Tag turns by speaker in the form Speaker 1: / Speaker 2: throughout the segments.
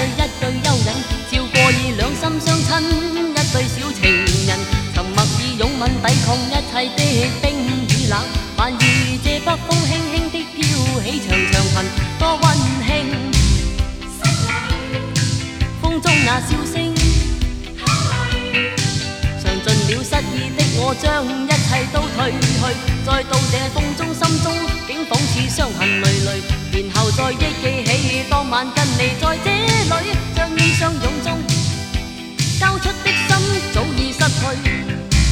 Speaker 1: 一句幽隱，照過已兩心相親，一對小情人，沉默以擁吻抵抗一切的冰與冷。反而這北風輕輕的飄起長長裙，多溫馨。風中那笑聲，嘗盡了失意的我，將一切都褪去。再到這風中，心中竟仿似傷痕累累。然後再憶記起當晚跟你在這裏，將衣相擁中交出的心早已失去。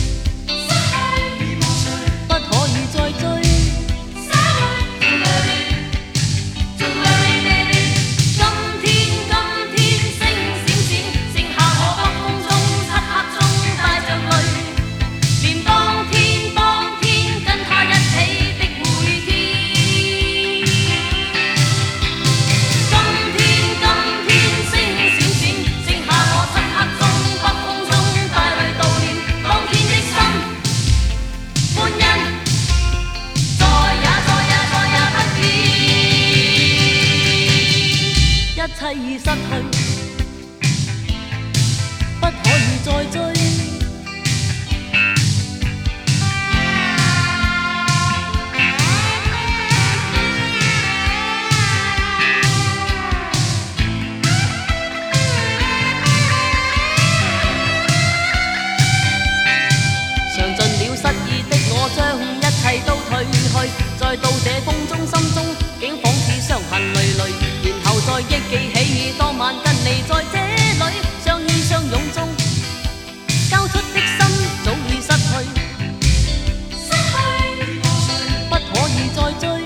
Speaker 1: 不可以再追。一切已失去，不可以再追。嘗盡了失意的我，將一切都褪去。再到這風中，心中竟仿似傷痕累累。然後再憶記起當晚跟你在這裏，相依相擁中交出的心早已失去。不可以再追。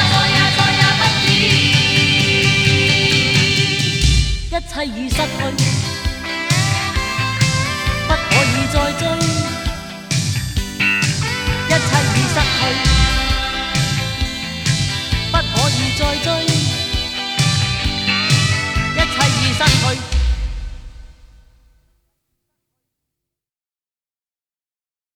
Speaker 1: 一切已失去。